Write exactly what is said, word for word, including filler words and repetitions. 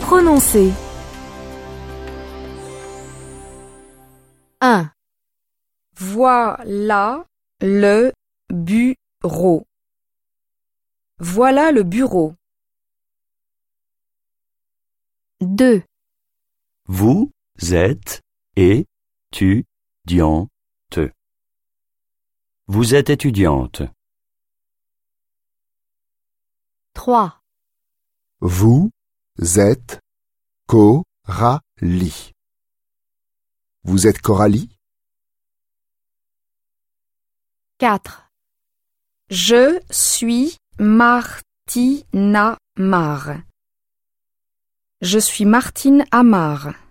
Prononcer. un. Voilà le bureau. Voilà le bureau. deux. Vous êtes étudiante. Vous êtes étudiante. trois. Vous êtes Coralie. Vous êtes Coralie? quatre. Je suis Martina Amar. Je suis Martine Amar.